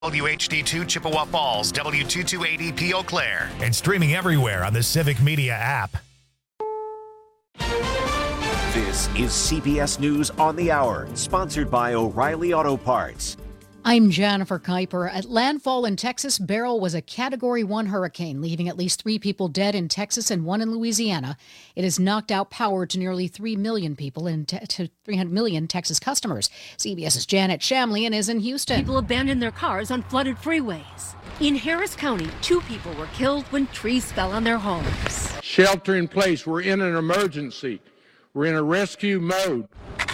WHD2 Chippewa Falls, W228EP Eau Claire, and streaming everywhere on the Civic Media app. This is CBS News on the Hour, sponsored by O'Reilly Auto Parts. I'm Jennifer Kuiper. At landfall in Texas, Beryl was a Category 1 hurricane, leaving at least 3 people dead in Texas and 1 in Louisiana. It has knocked out power to nearly 3 million people and to 300 million Texas customers. CBS's Janet Shamlian is in Houston. People abandoned their cars on flooded freeways. In Harris County, 2 people were killed when trees fell on their homes. Shelter in place. We're in an emergency. We're in a rescue mode.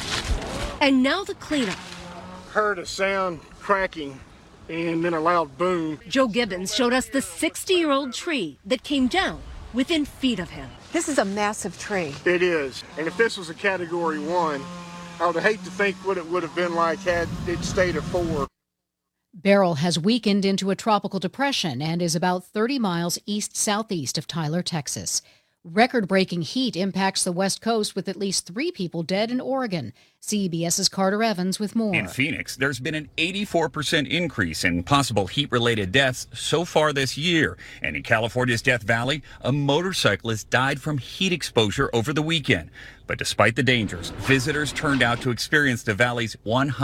And now the cleanup. Heard a sound cracking and then a loud boom. Joe Gibbons showed us the 60-year-old tree that came down within feet of him. This is a massive tree. It is. And if this was a Category 1, I would hate to think what it would have been like had it stayed a 4. Beryl has weakened into a tropical depression and is about 30 miles east-southeast of Tyler, Texas. Record-breaking heat impacts the West Coast with at least 3 people dead in Oregon. CBS's Carter Evans with more. In Phoenix, there's been an 84% increase in possible heat-related deaths so far this year. And in California's Death Valley, a motorcyclist died from heat exposure over the weekend. But despite the dangers, visitors turned out to experience the valley's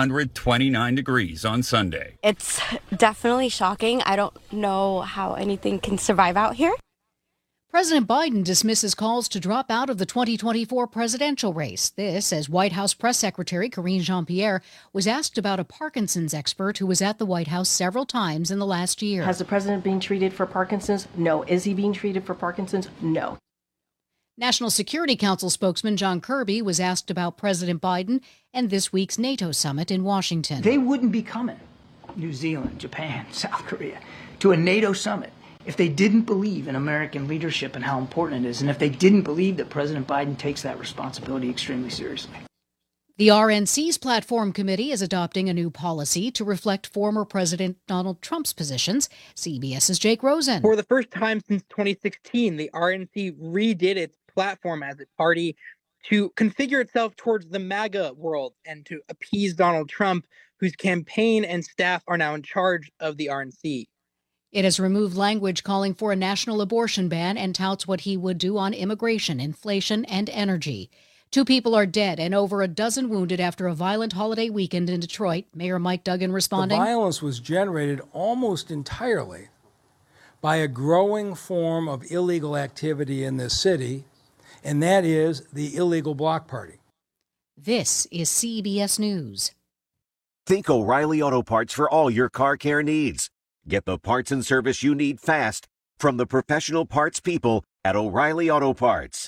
129 degrees on Sunday. It's definitely shocking. I don't know how anything can survive out here. President Biden dismisses calls to drop out of the 2024 presidential race. This, as White House Press Secretary Karine Jean-Pierre was asked about a Parkinson's expert who was at the White House several times in the last year. Has the president been treated for Parkinson's? No. Is he being treated for Parkinson's? No. National Security Council spokesman John Kirby was asked about President Biden and this week's NATO summit in Washington. They wouldn't be coming, New Zealand, Japan, South Korea, to a NATO summit if they didn't believe in American leadership and how important it is, and if they didn't believe that President Biden takes that responsibility extremely seriously. The RNC's platform committee is adopting a new policy to reflect former President Donald Trump's positions. CBS's Jake Rosen. For the first time since 2016, the RNC redid its platform as a party to configure itself towards the MAGA world and to appease Donald Trump, whose campaign and staff are now in charge of the RNC. It has removed language calling for a national abortion ban and touts what he would do on immigration, inflation, and energy. 2 people are dead and over a dozen wounded after a violent holiday weekend in Detroit. Mayor Mike Duggan responding. The violence was generated almost entirely by a growing form of illegal activity in this city, and that is the illegal block party. This is CBS News. Think O'Reilly Auto Parts for all your car care needs. Get the parts and service you need fast from the professional parts people at O'Reilly Auto Parts.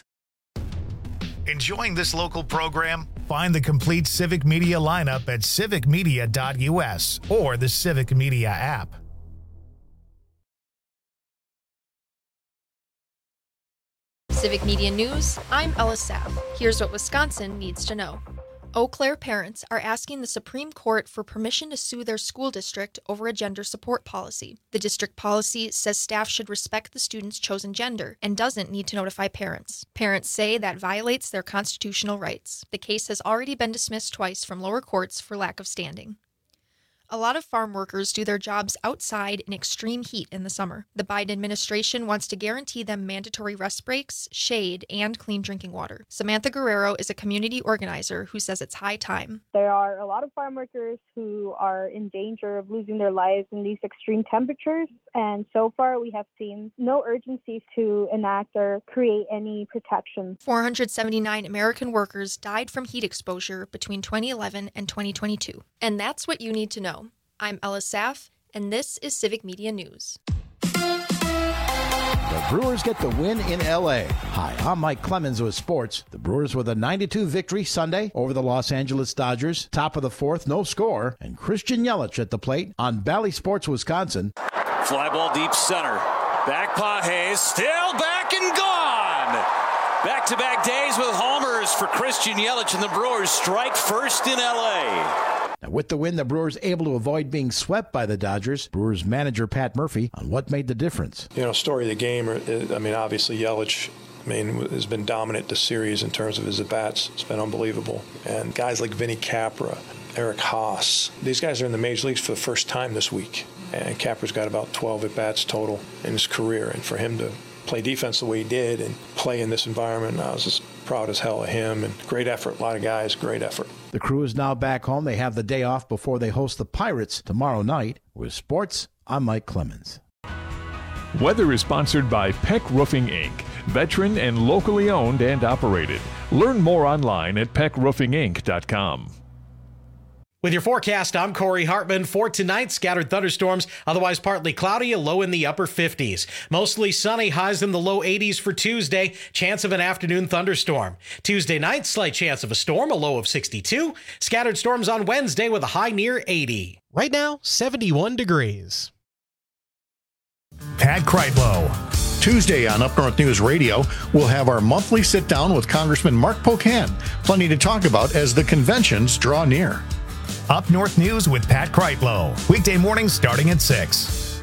Enjoying this local program? Find the complete Civic Media lineup at civicmedia.us or the Civic Media app. Civic Media News, I'm Ella Sapp. Here's what Wisconsin needs to know. Eau Claire parents are asking the Supreme Court for permission to sue their school district over a gender support policy. The district policy says staff should respect the student's chosen gender and doesn't need to notify parents. Parents say that violates their constitutional rights. The case has already been dismissed twice from lower courts for lack of standing. A lot of farm workers do their jobs outside in extreme heat in the summer. The Biden administration wants to guarantee them mandatory rest breaks, shade, and clean drinking water. Samantha Guerrero is a community organizer who says it's high time. There are a lot of farm workers who are in danger of losing their lives in these extreme temperatures, and so far we have seen no urgency to enact or create any protection. 479 American workers died from heat exposure between 2011 and 2022. And that's what you need to know. I'm Ella Saff, and this is Civic Media News. The Brewers get the win in L.A. Hi, I'm Mike Clemens with sports. The Brewers with a 9-2 victory Sunday over the Los Angeles Dodgers. Top of the 4th, no score. And Christian Yelich at the plate on Bally Sports, Wisconsin. Fly ball deep center. Back Pages, still back and gone. Back-to-back days with homers for Christian Yelich, and the Brewers strike first in L.A. Now, with the win, the Brewers able to avoid being swept by the Dodgers. Brewers manager Pat Murphy on what made the difference. Story of the game, obviously Yelich, has been dominant this series in terms of his at-bats. It's been unbelievable. And guys like Vinny Capra, Eric Haas, these guys are in the major leagues for the first time this week. And Capper's got about 12 at-bats total in his career. And for him to play defense the way he did and play in this environment, I was just proud as hell of him. And great effort. A lot of guys, great effort. The crew is now back home. They have the day off before they host the Pirates tomorrow night. With sports, I'm Mike Clemens. Weather is sponsored by Peck Roofing, Inc., veteran and locally owned and operated. Learn more online at peckroofinginc.com. With your forecast, I'm Corey Hartman. For tonight, scattered thunderstorms, otherwise partly cloudy, a low in the upper 50s. Mostly sunny, highs in the low 80s for Tuesday, chance of an afternoon thunderstorm. Tuesday night, slight chance of a storm, a low of 62. Scattered storms on Wednesday with a high near 80. Right now, 71 degrees. Pat Kreitlow. Tuesday on Up North News Radio, we'll have our monthly sit-down with Congressman Mark Pocan. Plenty to talk about as the conventions draw near. Up North News with Pat Kreitlow. Weekday mornings starting at 6.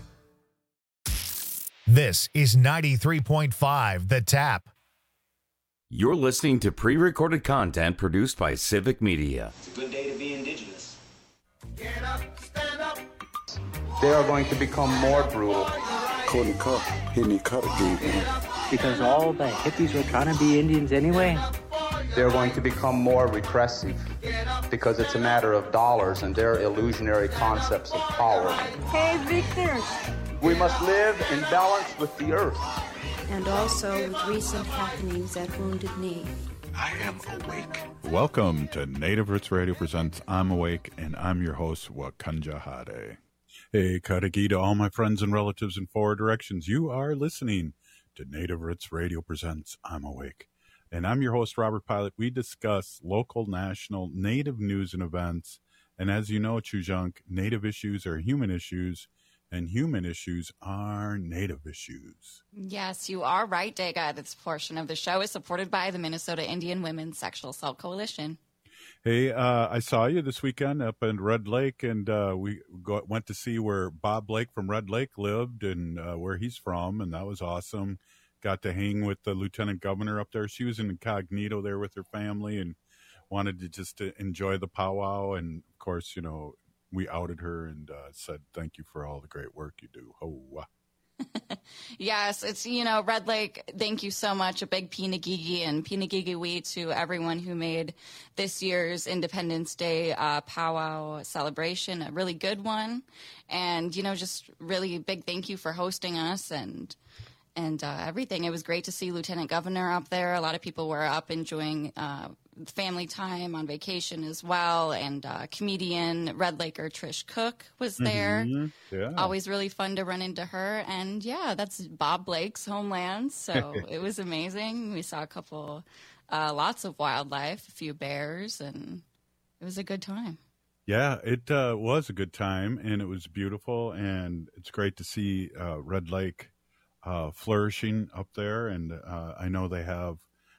This is 93.5 The Tap. You're listening to pre-recorded content produced by Civic Media. It's a good day to be indigenous. Get up, stand up. They are going to become more brutal. Couldn't cut, hitting cut again. Because all the hippies were trying to be Indians anyway. They're going to become more repressive because it's a matter of dollars and their illusionary concepts of power. Hey, Victor. We must live in balance with the earth. And also with recent happenings at Wounded Knee. I am awake. Welcome to Native Roots Radio presents I'm Awake, and I'm your host, Wakanja Hade. Hey, Kadagi to all my friends and relatives in four directions. You are listening to Native Roots Radio presents I'm Awake. And I'm your host, Robert Pilot. We discuss local, national, Native news and events. And as you know, Chujunk, Native issues are human issues, and human issues are Native issues. Yes, you are right, Dega. This portion of the show is supported by the Minnesota Indian Women's Sexual Assault Coalition. Hey, I saw you this weekend up in Red Lake, and we went to see where Bob Blake from Red Lake lived and where he's from, and that was awesome. Got to hang with the lieutenant governor up there. She was in incognito there with her family and wanted to just enjoy the powwow. And, of course, you know, we outed her and said, thank you for all the great work you do. Ho-wah. Yes, it's, you know, Red Lake, thank you so much. A big Pinagigi and Pinagigi-wee to everyone who made this year's Independence Day powwow celebration a really good one. And, you know, just really big thank you for hosting us and everything. It was great to see Lieutenant Governor up there. A lot of people were up enjoying family time on vacation as well. And comedian Red Laker Trish Cook was there. Mm-hmm. Yeah. Always really fun to run into her. And yeah, that's Bob Blake's homeland. So it was amazing. We saw a couple, lots of wildlife, a few bears, and it was a good time. Yeah, it was a good time, and it was beautiful. And it's great to see Red Lake flourishing up there, and I know they have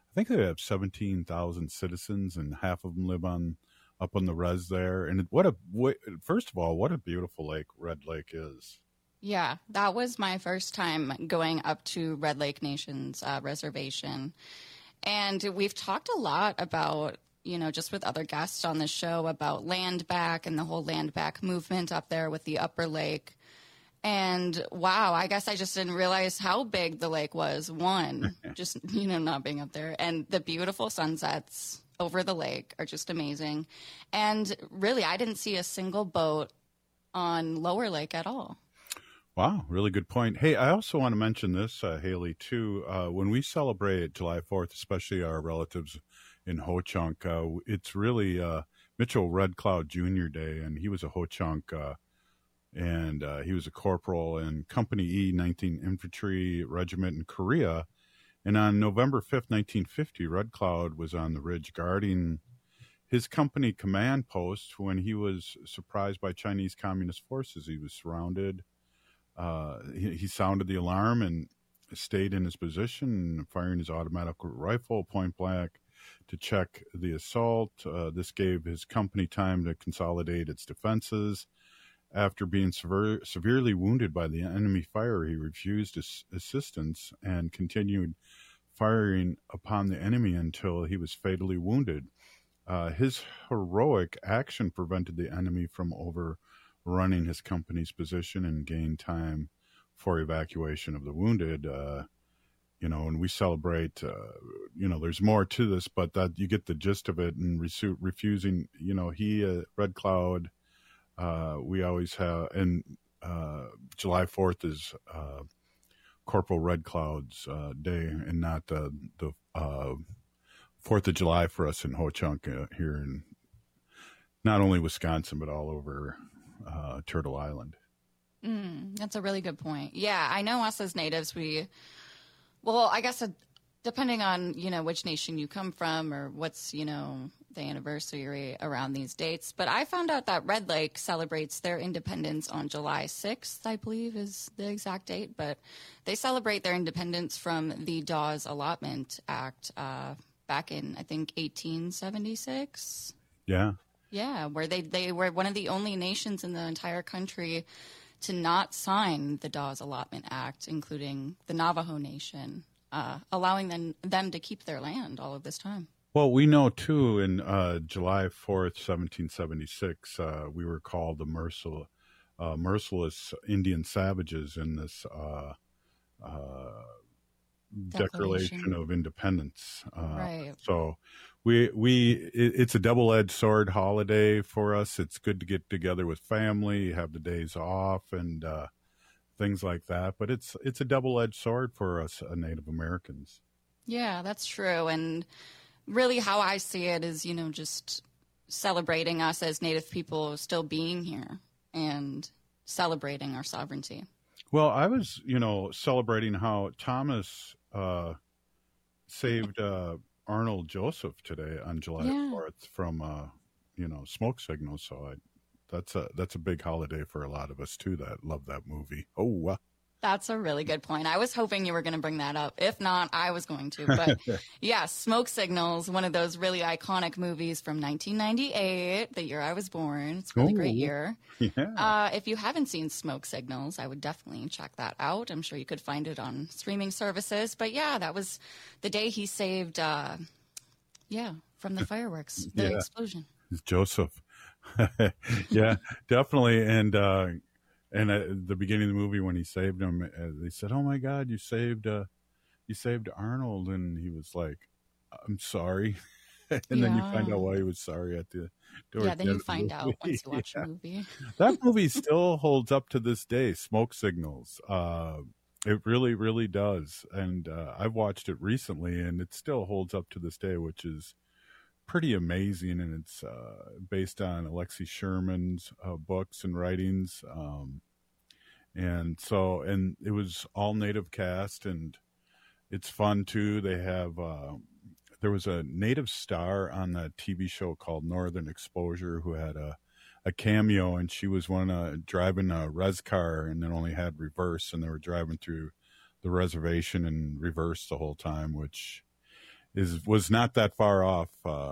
17,000 citizens, and half of them live up on the res there. And first of all, what a beautiful lake Red Lake is. Yeah, that was my first time going up to Red Lake Nation's reservation, and we've talked a lot about, you know, just with other guests on the show about land back and the whole land back movement up there with the Upper Lake. And wow, I guess I just didn't realize how big the lake was. One, just, you know, not being up there. And the beautiful sunsets over the lake are just amazing. And really, I didn't see a single boat on Lower Lake at all. Wow, really good point. Hey, I also want to mention this, Haley, too. When we celebrate July 4th, especially our relatives in Ho-Chunk, it's really Mitchell Red Cloud Jr. Day, and he was a Ho-Chunk and he was a corporal in Company E 19th Infantry Regiment in Korea. And on November 5th, 1950, Red Cloud was on the ridge guarding his company command post when he was surprised by Chinese Communist forces. He was surrounded. He sounded the alarm and stayed in his position, firing his automatic rifle point blank to check the assault. This gave his company time to consolidate its defenses. After being severely wounded by the enemy fire, he refused assistance and continued firing upon the enemy until he was fatally wounded. His heroic action prevented the enemy from running his company's position and gain time for evacuation of the wounded. And we celebrate, there's more to this, but that you get the gist of it. And refusing, Red Cloud, we always have, and July 4th is Corporal Red Cloud's day, and not the 4th of July for us in Ho-Chunk here in not only Wisconsin, but all over Turtle Island. That's a really good point. Yeah, I know us as natives, I guess depending on, which nation you come from or what's, the anniversary around these dates. But I found out that Red Lake celebrates their independence on July 6th, I believe is the exact date. But they celebrate their independence from the Dawes Allotment Act back in, I think, 1876. Yeah. Yeah, where they were one of the only nations in the entire country to not sign the Dawes Allotment Act, including the Navajo Nation, allowing them to keep their land all of this time. Well, we know, too, in July 4th, 1776, we were called the merciless Indian savages in this Declaration of Independence. Right. So it's a double-edged sword holiday for us. It's good to get together with family, have the days off, and things like that. But it's a double-edged sword for us Native Americans. Yeah, that's true. And really how I see it is, just celebrating us as Native people still being here and celebrating our sovereignty. Well, I was, celebrating how Thomas saved Arnold Joseph today on July 4th from, smoke signals. So that's a big holiday for a lot of us, too, that love that movie. Oh, That's a really good point. I was hoping you were going to bring that up. If not, I was going to. But yeah, Smoke Signals, one of those really iconic movies from 1998, the year I was born. It's a really great year. Yeah. If you haven't seen Smoke Signals, I would definitely check that out. I'm sure you could find it on streaming services. But yeah, that was the day he saved, from the fireworks, the explosion. It's Joseph. Yeah, definitely. And at the beginning of the movie, when he saved him, they said, "Oh my God, you saved Arnold," and he was like, "I'm sorry." And then you find out why he was sorry at the door. Yeah, then you find out once you watch the movie. That movie still holds up to this day. Smoke Signals. It really, really does. And I've watched it recently, and it still holds up to this day, which is pretty amazing. And it's based on Alexei Sherman's books and writings. And it was all Native cast, and it's fun too. They have there was a Native star on that TV show called Northern Exposure who had a cameo, and she was driving a res car and then only had reverse, and they were driving through the reservation in reverse the whole time, which was not that far off.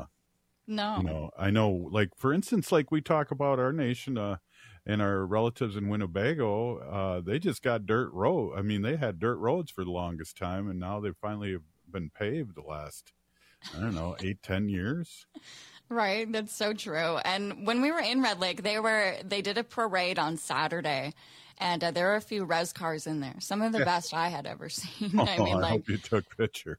No. I know, like, for instance, like we talk about our nation and our relatives in Winnebago, they just got dirt road. I mean, they had dirt roads for the longest time, and now they finally have been paved the last, 8-10 years. Right. That's so true. And when we were in Red Lake, they did a parade on Saturday, and there were a few res cars in there. Some of the best I had ever seen. I hope you took pictures.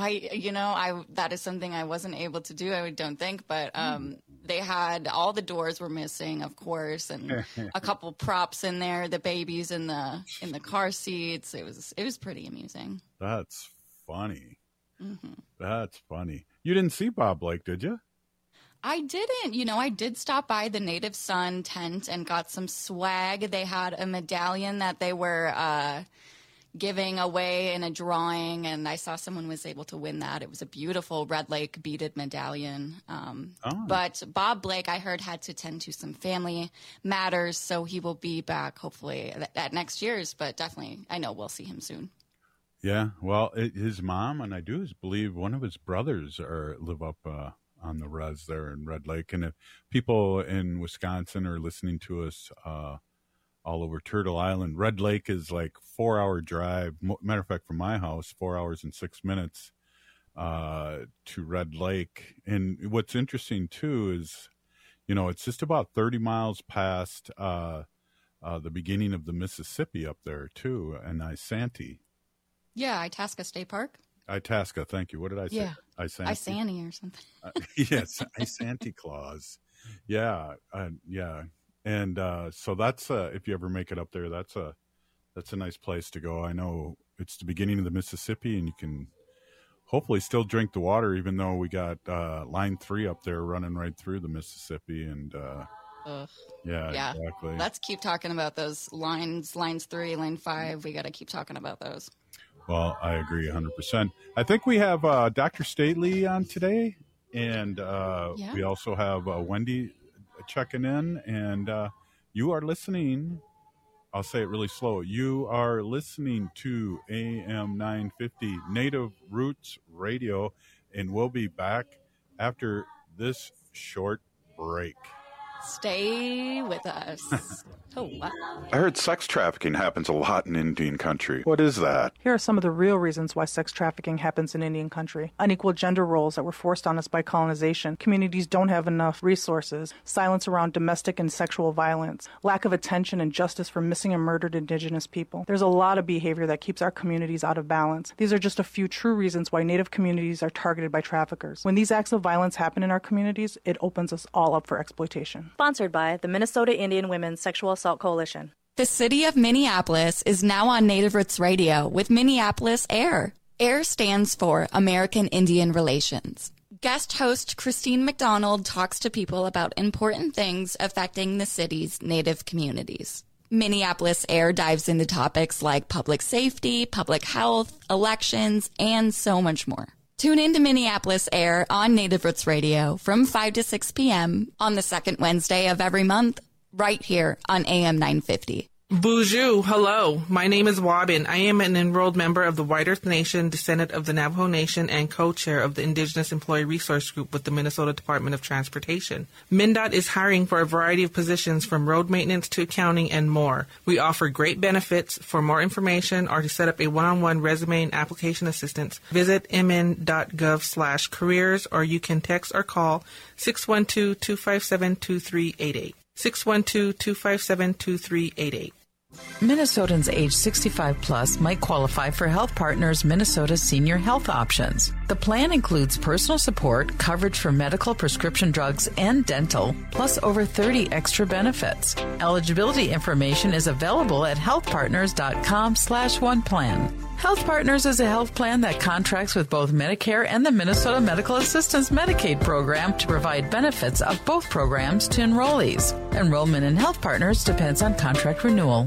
That is something I wasn't able to do, I don't think, but they had all the doors were missing, of course, and a couple props in there, the babies in the car seats. It was pretty amusing. That's funny. Mm-hmm. That's funny. You didn't see Bob Lake, did you? I didn't. I did stop by the Native Sun tent and got some swag. They had a medallion that they were giving away in a drawing, and I saw someone was able to win that. It was a beautiful Red Lake beaded medallion. But Bob Blake, I heard, had to tend to some family matters, so he will be back hopefully at next year's, but definitely I know we'll see him soon. Yeah, well, his mom, and I do believe one of his brothers live up on the res there in Red Lake. And if people in Wisconsin are listening to us all over Turtle Island, Red Lake is like 4-hour drive. Matter of fact, from my house, 4 hours and 6 minutes to Red Lake. And what's interesting too is, it's just about 30 miles past the beginning of the Mississippi up there too, and Isanti. Yeah, Itasca State Park. Itasca, thank you. What did I say? Yeah. Isanti. Isanti or something. Yes, Isanti Claus. Yeah, yeah. And so that's if you ever make it up there, that's a nice place to go. I know it's the beginning of the Mississippi, and you can hopefully still drink the water, even though we got Line 3 up there running right through the Mississippi. And yeah, exactly. Let's keep talking about those lines 3, line 5. We got to keep talking about those. Well, I agree 100%. I think we have Dr. Stately on today, and we also have Wendy checking in, and you are listening. I'll say it really slow. You are listening to AM 950 Native Roots Radio, and we'll be back after this short break. Stay with us. Oh, wow. I heard sex trafficking happens a lot in Indian country. What is that? Here are some of the real reasons why sex trafficking happens in Indian country. Unequal gender roles that were forced on us by colonization. Communities don't have enough resources. Silence around domestic and sexual violence. Lack of attention and justice for missing and murdered Indigenous people. There's a lot of behavior that keeps our communities out of balance. These are just a few true reasons why Native communities are targeted by traffickers. When these acts of violence happen in our communities, it opens us all up for exploitation. Sponsored by the Minnesota Indian Women's Sexual Assault Coalition. The city of Minneapolis is now on Native Roots Radio with Minneapolis AIR. AIR stands for American Indian Relations. Guest host Christine McDonald talks to people about important things affecting the city's Native communities. Minneapolis AIR dives into topics like public safety, public health, elections, and so much more. Tune in to Minneapolis AIR on Native Roots Radio from 5 to 6 p.m. on the second Wednesday of every month, right here on AM 950. Bonjour, hello. My name is Wabin. I am an enrolled member of the White Earth Nation, descendant of the Navajo Nation, and co-chair of the Indigenous Employee Resource Group with the Minnesota Department of Transportation. MnDOT is hiring for a variety of positions from road maintenance to accounting and more. We offer great benefits. For more information or to set up a one-on-one resume and application assistance, visit mn.gov/careers, or you can text or call 612-257-2388. 612-257-2388. Minnesotans age 65 plus might qualify for Health Partners Minnesota Senior Health Options. The plan includes personal support, coverage for medical, prescription drugs, and dental, plus over 30 extra benefits. Eligibility information is available at healthpartners.com/oneplan. Health Partners is a health plan that contracts with both Medicare and the Minnesota Medical Assistance Medicaid program to provide benefits of both programs to enrollees. Enrollment in Health Partners depends on contract renewal.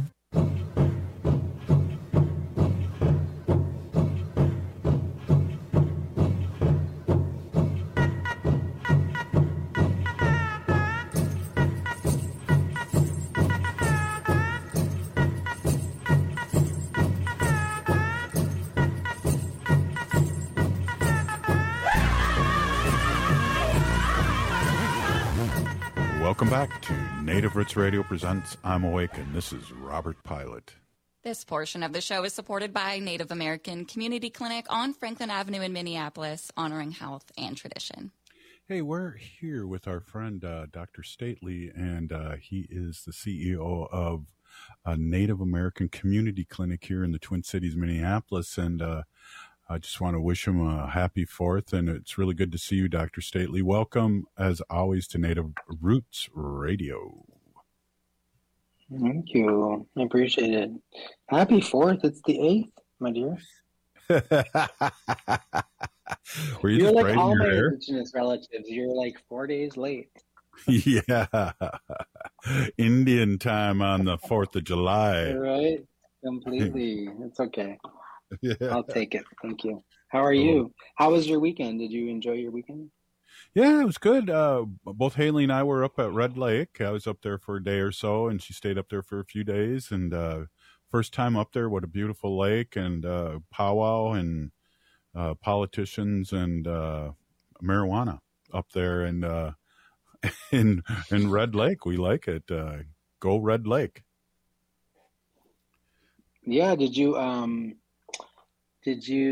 Welcome back to Native Roots Radio presents I'm Awake, and this is Robert Pilot. This portion of the show is supported by Native American Community Clinic on Franklin Avenue in Minneapolis, honoring health and tradition. Hey, we're here with our friend Dr. Stately, and he is the CEO of a Native American Community Clinic here in the Twin Cities, Minneapolis, and I just want to wish him a happy 4th, and it's really good to see you, Dr. Stately. Welcome, as always, to Native Roots Radio. Thank you. I appreciate it. Happy 4th. It's the 8th, my dear. Were you You're just like all braiding my your hair? Indigenous relatives. You're like 4 days late. Yeah. Indian time on the 4th of July. Right? Completely. It's okay. Yeah. I'll take it. Thank you. How are you? How was your weekend? Did you enjoy your weekend? Yeah, it was good. Both Haley and I were up at Red Lake. I was up there for a day or so, and she stayed up there for a few days. And first time up there, what a beautiful lake, and powwow and politicians and marijuana up there. And in Red Lake, we like it. Go Red Lake. Yeah. Did you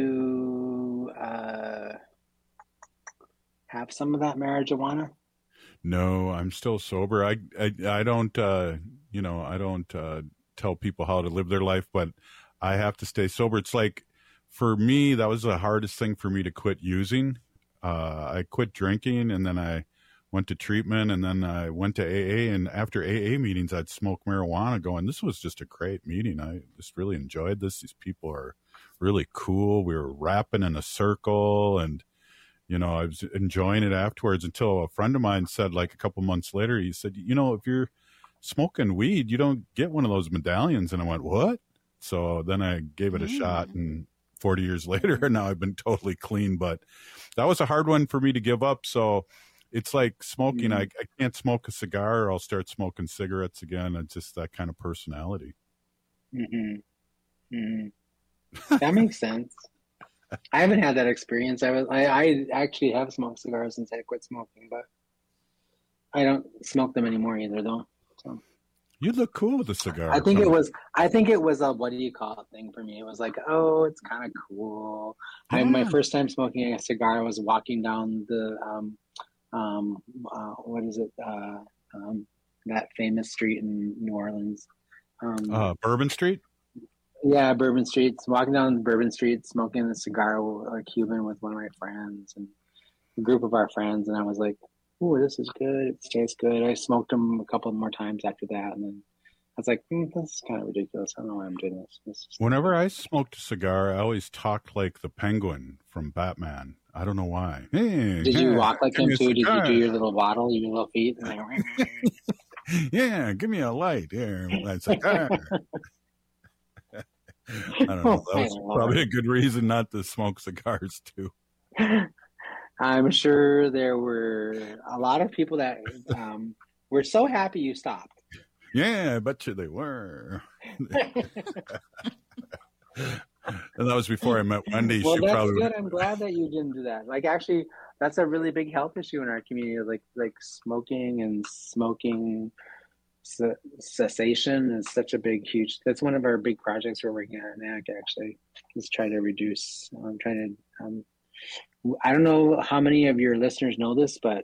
have some of that marijuana? No, I'm still sober. I don't, you know, I don't tell people how to live their life, but I have to stay sober. It's like, for me, that was the hardest thing for me to quit using. I quit drinking, and then I went to treatment, and then I went to AA. And after AA meetings, I'd smoke marijuana going, this was just a great meeting. I just really enjoyed this. These people are really cool. We were rapping in a circle, and, you know, I was enjoying it afterwards until a friend of mine said, like a couple months later, he said, you know, if you're smoking weed, you don't get one of those medallions. And I went, what? So then I gave it a shot, and 40 years later, now I've been totally clean. But that was a hard one for me to give up. So it's like smoking. I can't smoke a cigar, or I'll start smoking cigarettes again. It's just that kind of personality. That makes sense. I haven't had that experience. I actually have smoked cigars since I quit smoking, but I don't smoke them anymore either, though. So you look cool with a cigar. I think it was a what do you call it thing for me. It was like, oh, it's kind of cool. My first time smoking a cigar, I was walking down the what is it? That famous street in New Orleans. Bourbon Street? Yeah, Bourbon Street. Walking down Bourbon Street, smoking a cigar, a Cuban with one of my friends and a group of our friends. And I was like, ooh, this is good. It tastes good. I smoked them a couple more times after that. And then I was like, this is kind of ridiculous. I don't know why I'm doing this. Whenever I smoked a cigar, I always talked like the Penguin from Batman. I don't know why. Hey, Did you walk like him too? Did you do your little waddle, your little feet? And like, yeah, give me a light here. It's like, I don't know. That was probably a good reason not to smoke cigars too. I'm sure there were a lot of people that were so happy you stopped. Yeah, I bet you they were. And that was before I met Wendy. Well, that's good. I'm glad that you didn't do that. Like, actually, that's a really big health issue in our community. Like smoking and smoking cessation is such a that's one of our big projects we're working on at NAC, actually, is try to reduce. I'm trying to, I don't know how many of your listeners know this, but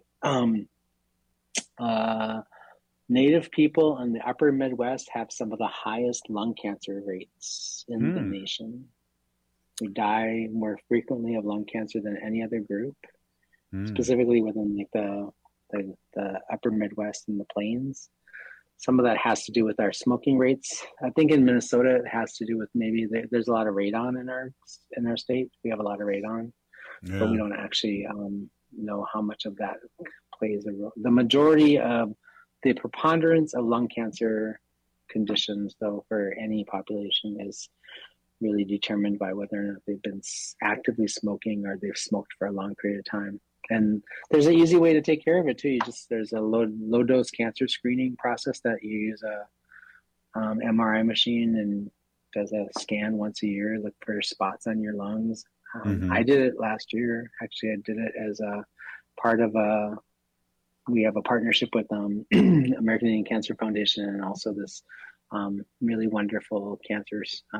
Native people in the upper Midwest have some of the highest lung cancer rates in the nation. We die more frequently of lung cancer than any other group, specifically within like the upper Midwest and the plains. Some of that has to do with our smoking rates. I think in Minnesota it has to do with maybe there's a lot of radon in our state. We have a lot of radon, but we don't actually know how much of that plays a role. The majority of the preponderance of lung cancer conditions, though, for any population is really determined by whether or not they've been actively smoking or they've smoked for a long period of time. And there's an easy way to take care of it too. There's a low dose cancer screening process that you use a MRI machine and does a scan once a year, look for spots on your lungs. I did it last year. Actually, I did it as a part of we have a partnership with American Indian Cancer Foundation and also this really wonderful cancer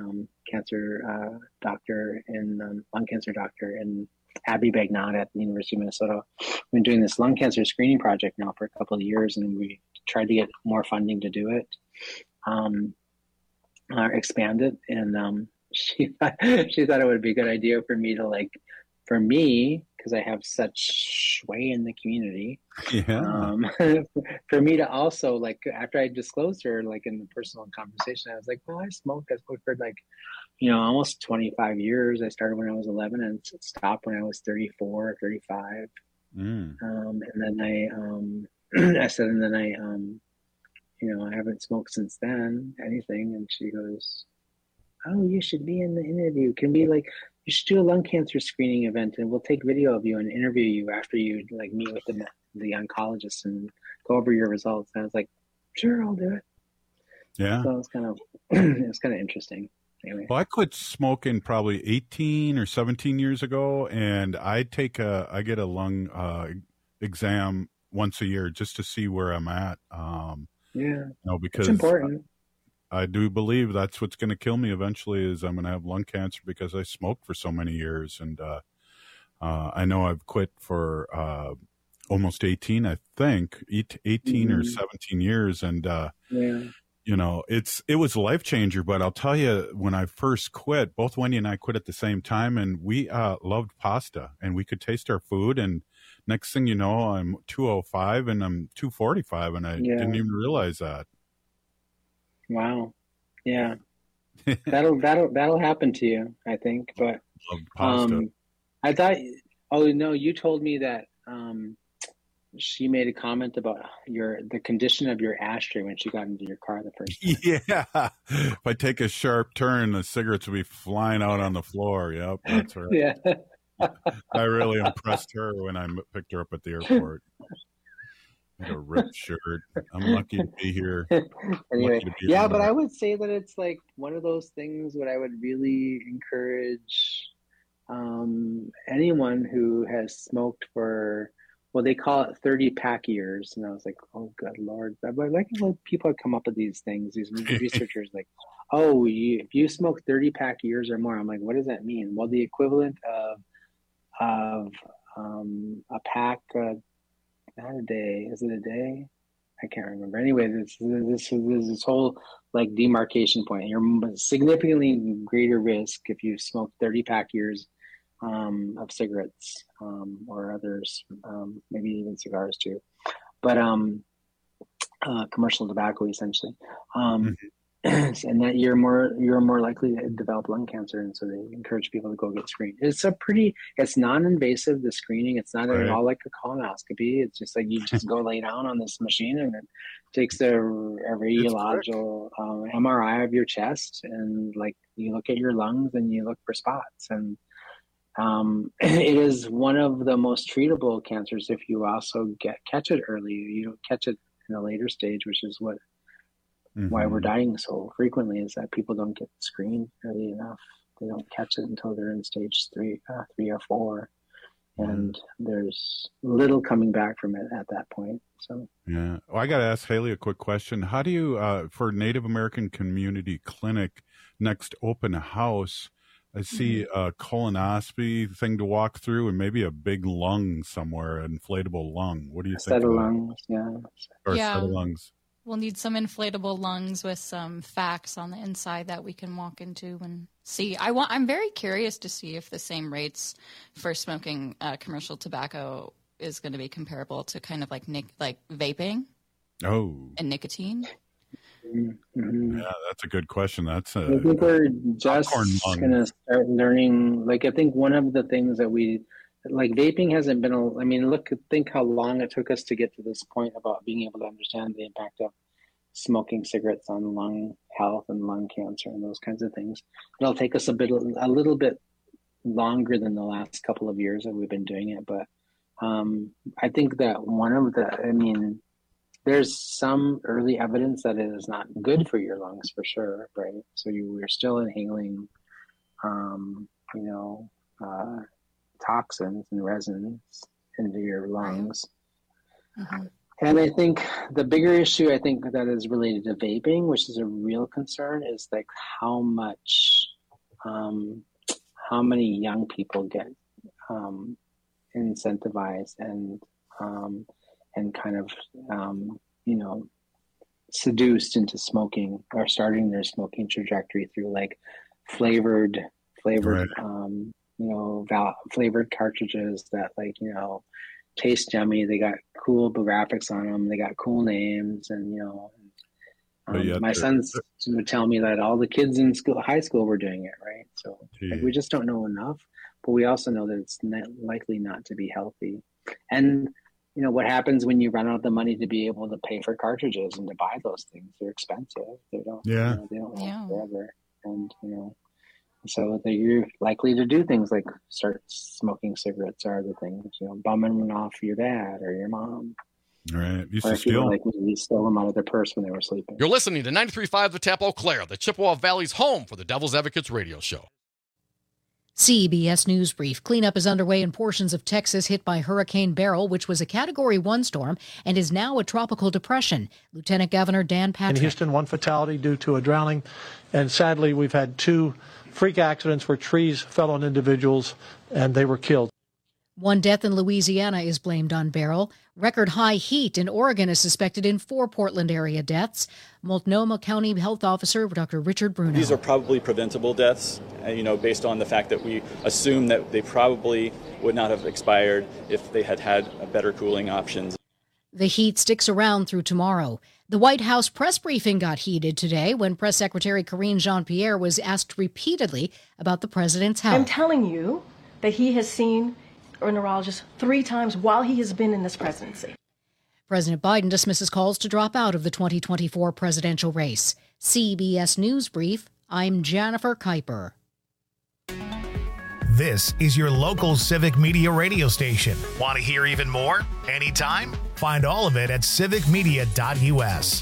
doctor and lung cancer doctor in Abby Bagnat at the University of Minnesota. We've been doing this lung cancer screening project now for a couple of years, and we tried to get more funding to do it, expand it. And she thought it would be a good idea for me to because I have such sway in the community. For me to also, after I disclosed her, in the personal conversation, I was like, well, I smoked for almost 25 years. I started when I was 11 and stopped when I was 34, 35. And then I said, I haven't smoked since then, anything. And she goes, oh, you should be in the interview. You should do a lung cancer screening event and we'll take video of you and interview you after you meet with the oncologist and go over your results. And I was like, sure, I'll do it. Yeah. So it was kind of interesting. Anyway. Well, I quit smoking probably 18 or 17 years ago, and I get a lung exam once a year just to see where I'm at. Because it's important. I do believe that's what's going to kill me eventually is I'm going to have lung cancer because I smoked for so many years. And I know I've quit for almost 18, I think, 18 or 17 years. And, you know, it was a life changer. But I'll tell you, when I first quit, both Wendy and I quit at the same time, and we loved pasta, and we could taste our food. And next thing you know, I'm 205 and I'm 245, and I didn't even realize that. Wow. Yeah. that'll happen to you, I think. But I thought, you told me that she made a comment about the condition of your ashtray when she got into your car the first time. Yeah. If I take a sharp turn, the cigarettes will be flying out on the floor. Yep, that's right. Yeah. I really impressed her when I picked her up at the airport. Like a ripped shirt. I'm lucky to be here. Anyway, but I would say that it's like one of those things that I would really encourage anyone who has smoked for, well, they call it 30-pack years. And I was like, oh, good Lord. But I like when people come up with these things, these researchers like, if you smoke 30-pack years or more, I'm like, what does that mean? Well, the equivalent of a pack, not a day. Is it a day? I can't remember. Anyway, this whole like demarcation point. You're significantly greater risk if you smoke 30-pack years of cigarettes or others, maybe even cigars too, but commercial tobacco essentially. And that you're more likely to develop lung cancer, and so they encourage people to go get screened. It's non-invasive, the screening. It's not at all like a colonoscopy. It's just like you just go lay down on this machine, and it takes a radiological MRI of your chest, and like you look at your lungs and you look for spots. And it is one of the most treatable cancers if you also catch it early. You don't catch it in a later stage, which is why we're dying so frequently, is that people don't get screened early enough. They don't catch it until they're in stage 3 or 4, and there's little coming back from it at that point. So well, I got to ask Haley a quick question. How do you, for Native American Community Clinic next open house, I see a colonoscopy thing to walk through and maybe a big lung somewhere, an inflatable lung. What do you think? Set of lungs, Or a set of lungs. We'll need some inflatable lungs with some facts on the inside that we can walk into and see. I'm very curious to see if the same rates for smoking commercial tobacco is going to be comparable to kind of like vaping. And nicotine. Mm-hmm. Yeah, that's a good question. I think we're just going to start learning. Like, I think one of the things that vaping hasn't been, think how long it took us to get to this point about being able to understand the impact of smoking cigarettes on lung health and lung cancer and those kinds of things. It'll take us a little bit longer than the last couple of years that we've been doing it. But I think that there's some early evidence that it is not good for your lungs for sure, right? So we're still inhaling, toxins and resins into your lungs. And I think the bigger issue that is related to vaping, which is a real concern, is like how many young people get incentivized and kind of seduced into smoking or starting their smoking trajectory through like flavored flavored cartridges that taste yummy. They got cool graphics on them. They got cool names, and my sons would tell me that all the kids in high school were doing it, right? So we just don't know enough, but we also know that it's likely not to be healthy. And what happens when you run out of the money to be able to pay for cartridges and to buy those things? They're expensive. They don't. They don't last forever, and so you're likely to do things like start smoking cigarettes or other things, bumming off your dad or your mom. Right. You stole them out of their purse when they were sleeping. You're listening to 93.5 The Tap Eau Claire, the Chippewa Valley's home for the Devil's Advocates radio show. CBS News Brief. Cleanup is underway in portions of Texas hit by Hurricane Beryl, which was a Category 1 storm and is now a tropical depression. Lieutenant Governor Dan Patrick. In Houston, 1 fatality due to a drowning. And sadly, we've had 2 freak accidents where trees fell on individuals and they were killed. One death in Louisiana is blamed on Beryl. Record high heat in Oregon is suspected in 4 Portland area deaths. Multnomah County Health Officer Dr. Richard Bruno. These are probably preventable deaths, based on the fact that we assume that they probably would not have expired if they had had better cooling options. The heat sticks around through tomorrow. The White House press briefing got heated today when Press Secretary Karine Jean-Pierre was asked repeatedly about the president's health. I'm telling you that he has seen a neurologist 3 times while he has been in this presidency. President Biden dismisses calls to drop out of the 2024 presidential race. CBS News Brief, I'm Jennifer Kuiper. This is your local Civic Media radio station. Want to hear even more? Anytime? Find all of it at civicmedia.us.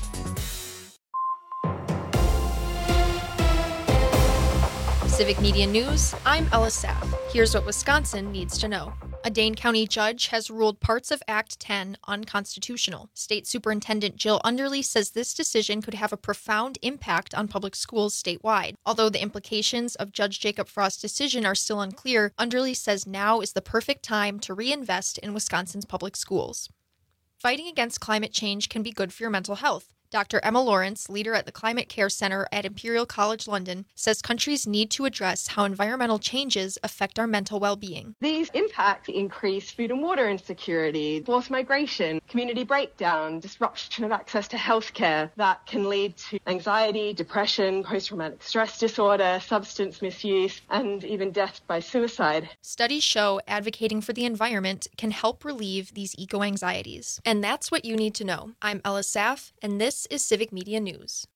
Civic Media News, I'm Ella Saff. Here's what Wisconsin needs to know. A Dane County judge has ruled parts of Act 10 unconstitutional. State Superintendent Jill Underly says this decision could have a profound impact on public schools statewide. Although the implications of Judge Jacob Frost's decision are still unclear, Underly says now is the perfect time to reinvest in Wisconsin's public schools. Fighting against climate change can be good for your mental health. Dr. Emma Lawrence, leader at the Climate Care Center at Imperial College London, says countries need to address how environmental changes affect our mental well-being. These impact increase food and water insecurity, forced migration, community breakdown, disruption of access to healthcare that can lead to anxiety, depression, post-traumatic stress disorder, substance misuse, and even death by suicide. Studies show advocating for the environment can help relieve these eco-anxieties. And that's what you need to know. I'm Ella Saff, and this is Civic Media News.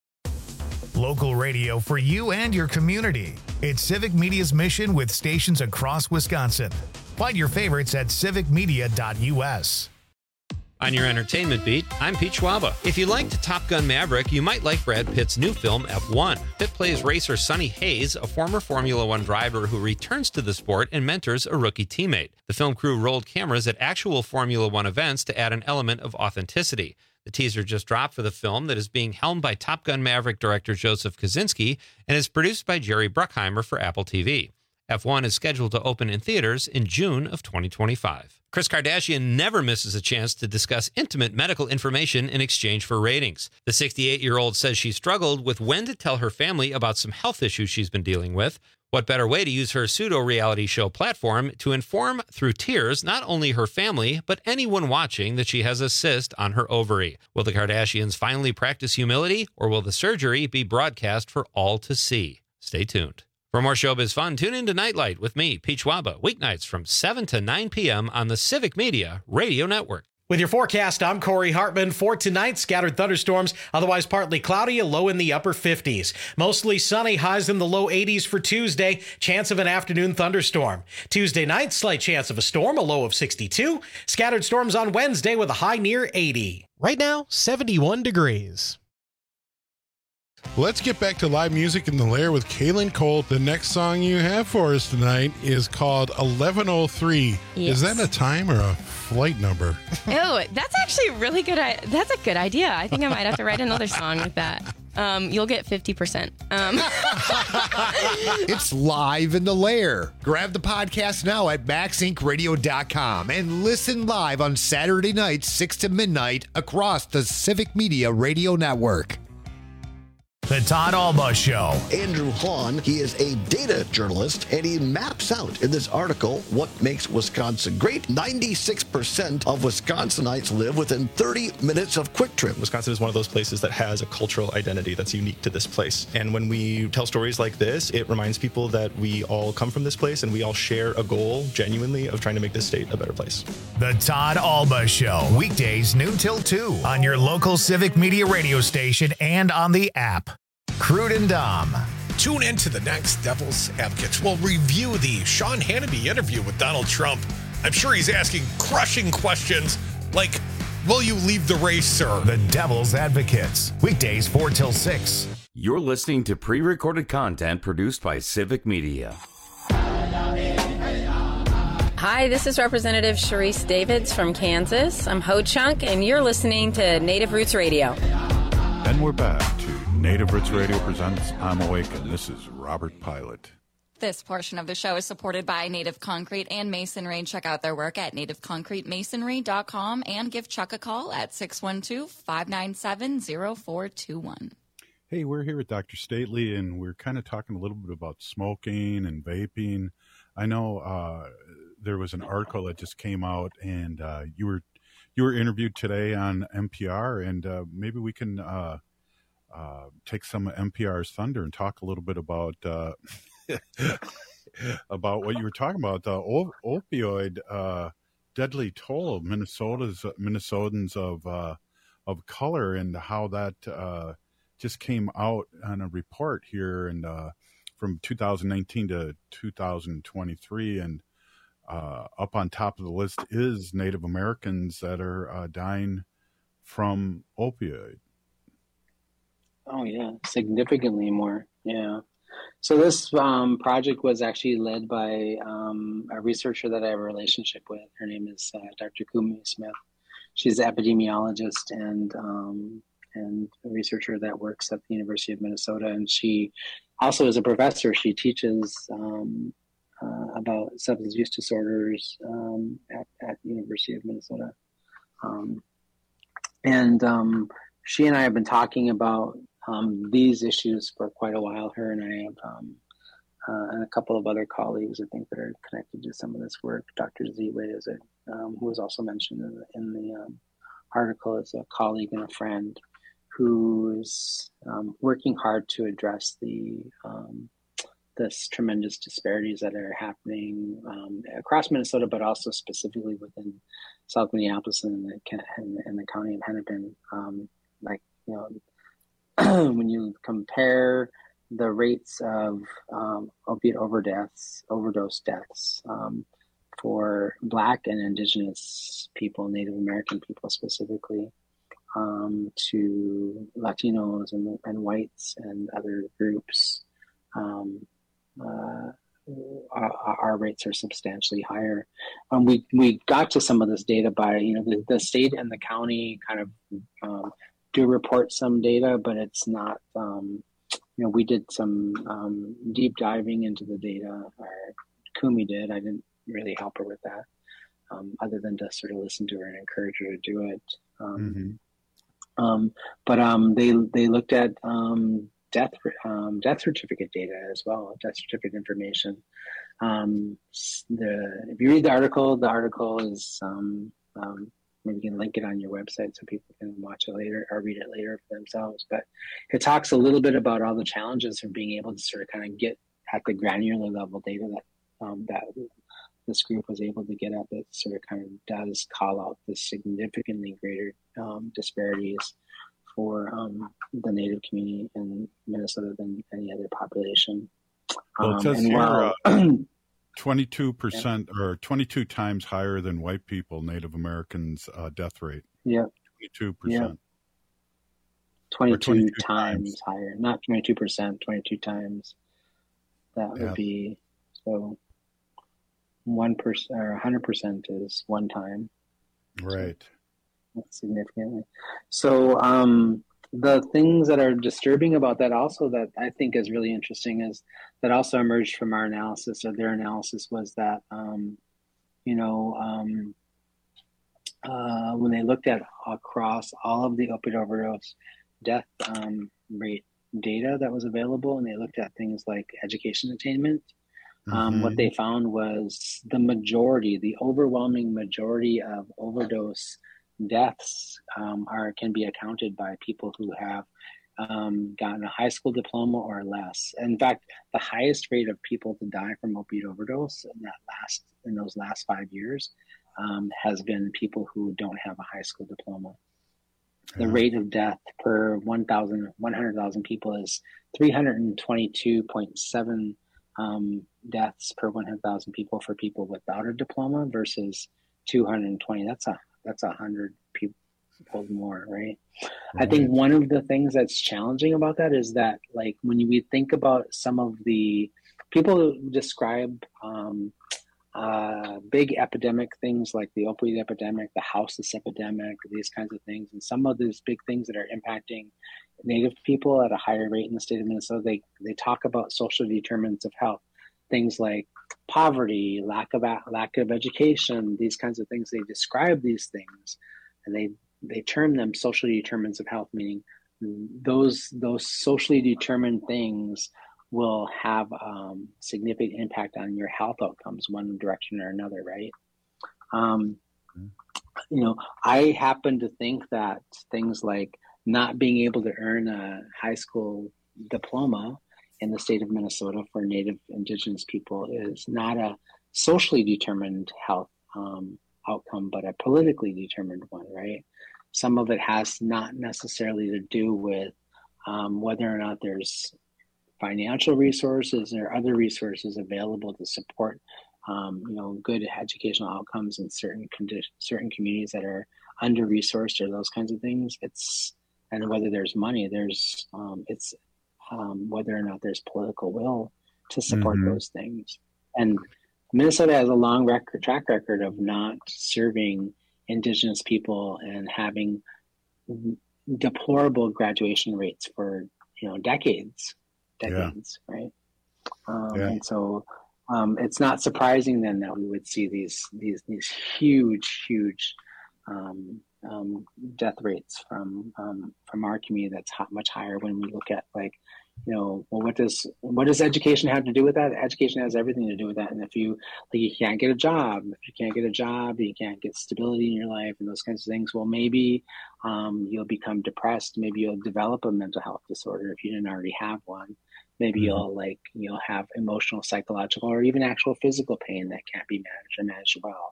Local radio for you and your community. It's Civic Media's mission with stations across Wisconsin. Find your favorites at civicmedia.us. On your entertainment beat, I'm Pete Schwaba. If you liked Top Gun Maverick, you might like Brad Pitt's new film, F1. Pitt plays racer Sonny Hayes, a former Formula One driver who returns to the sport and mentors a rookie teammate. The film crew rolled cameras at actual Formula One events to add an element of authenticity. The teaser just dropped for the film that is being helmed by Top Gun Maverick director Joseph Kosinski and is produced by Jerry Bruckheimer for Apple TV. F1 is scheduled to open in theaters in June of 2025. Kris Kardashian never misses a chance to discuss intimate medical information in exchange for ratings. The 68-year-old says she struggled with when to tell her family about some health issues she's been dealing with. What better way to use her pseudo-reality show platform to inform through tears not only her family, but anyone watching that she has a cyst on her ovary? Will the Kardashians finally practice humility, or will the surgery be broadcast for all to see? Stay tuned. For more showbiz fun, tune in to Nightlight with me, Pete Schwaba, weeknights from 7 to 9 p.m. on the Civic Media Radio Network. With your forecast, I'm Corey Hartman. For tonight, scattered thunderstorms, otherwise partly cloudy, a low in the upper 50s. Mostly sunny, highs in the low 80s for Tuesday. Chance of an afternoon thunderstorm. Tuesday night, slight chance of a storm, a low of 62. Scattered storms on Wednesday with a high near 80. Right now, 71 degrees. Let's get back to live music in the Lair with Kaylin Cole. The next song you have for us tonight is called 1103. Yes. Is that a time or a flight number? Oh, that's actually really good. That's a good idea. I think I might have to write another song with that. You'll get 50%. It's live in the Lair. Grab the podcast now at maxincradio.com and listen live on Saturday nights, 6 to midnight across the Civic Media Radio Network. The Todd Alba Show. Andrew Hahn, he is a data journalist, and he maps out in this article what makes Wisconsin great. 96% of Wisconsinites live within 30 minutes of Quick Trip. Wisconsin is one of those places that has a cultural identity that's unique to this place. And when we tell stories like this, it reminds people that we all come from this place and we all share a goal, genuinely, of trying to make this state a better place. The Todd Alba Show. Weekdays noon till 2 on your local Civic Media radio station and on the app. Crude and Dom. Tune in to the next Devil's Advocates. We'll review the Sean Hannity interview with Donald Trump. I'm sure he's asking crushing questions like, will you leave the race, sir? The Devil's Advocates. Weekdays 4 till 6. You're listening to pre-recorded content produced by Civic Media. Hi, this is Representative Sharice Davids from Kansas. I'm Ho Chunk, and you're listening to Native Roots Radio. And we're back to Native Roots Radio presents I'm Awake, and this is Robert Pilot. This portion of the show is supported by Native Concrete and Masonry. Check out their work at nativeconcretemasonry.com and give Chuck a call at 612-597-0421. Hey, we're here with Dr. Stately, and we're kind of talking a little bit about smoking and vaping. I know there was an article that just came out, and you were interviewed today on NPR, and maybe we can take some of NPR's thunder and talk a little bit about about what you were talking about, the opioid deadly toll of Minnesotans of color, and how that just came out on a report here, and from 2019 to 2023, and up on top of the list is Native Americans that are dying from opioid. Oh yeah, significantly more. Yeah. So this project was actually led by a researcher that I have a relationship with. Her name is Dr. Kumi Smith. She's an epidemiologist and a researcher that works at the University of Minnesota. And she also is a professor. She teaches about substance use disorders at the University of Minnesota. She and I have been talking about these issues for quite a while. Her and I have, and a couple of other colleagues, I think, that are connected to some of this work. Dr. Ziwe is who was also mentioned in the article, is a colleague and a friend who's working hard to address this tremendous disparities that are happening across Minnesota, but also specifically within South Minneapolis and the county of Hennepin. When you compare the rates of opiate overdose deaths for Black and Indigenous people, Native American people specifically, to Latinos and whites and other groups, our rates are substantially higher. We got to some of this data by, the state and the county kind of do report some data, but it's not, we did some deep diving into the data, or Kumi did. I didn't really help her with that, other than to sort of listen to her and encourage her to do it. They looked at death certificate data as well, death certificate information. If you read the article is maybe you can link it on your website so people can watch it later or read it later for themselves. But it talks a little bit about all the challenges of being able to sort of kind of get at the granular level data that this group was able to get at, that sort of kind of does call out the significantly greater disparities for the Native community in Minnesota than any other population. Well, it says here 22% or 22 times higher than white people, Native Americans' death rate. Yeah. 22%. Yeah. 22 times higher, not 22%, 22 times. That would be, so 1% or 100% is one time. Right. That's significantly. So the things that are disturbing about that also that I think is really interesting is that also emerged from our analysis, or their analysis, was that, when they looked at across all of the opioid overdose death rate data that was available, and they looked at things like education attainment, what they found was the overwhelming majority of overdose deaths can be accounted by people who have gotten a high school diploma or less. In fact, the highest rate of people to die from opiate overdose in those last 5 years has been people who don't have a high school diploma. The rate of death per 100,000 people is 322.7 deaths per 100,000 people for people without a diploma versus 220. That's 100 people more, right? I think one of the things that's challenging about that is that, like, when we think about some of the people describe big epidemic things like the opioid epidemic, the houseless epidemic, these kinds of things, and some of those big things that are impacting Native people at a higher rate in the state of Minnesota, they talk about social determinants of health. things like poverty, lack of education, these kinds of things. They describe these things, and they term them social determinants of health, meaning those socially determined things will have significant impact on your health outcomes, one direction or another, right? I happen to think that things like not being able to earn a high school diploma in the state of Minnesota for Native Indigenous people is not a socially determined health outcome, but a politically determined one, right? Some of it has not necessarily to do with whether or not there's financial resources or other resources available to support good educational outcomes in certain communities that are under-resourced or those kinds of things. And whether there's money, it's whether or not there's political will to support those things. And Minnesota has a long track record of not serving Indigenous people and having deplorable graduation rates for decades, right? And so it's not surprising then that we would see these huge death rates from our community that's much higher when we look at what does education have to do with that? Education has everything to do with that. And if you can't get a job, you can't get stability in your life and those kinds of things, well, maybe you'll become depressed. Maybe you'll develop a mental health disorder if you didn't already have one. Maybe you'll have emotional, psychological, or even actual physical pain that can't be managed well.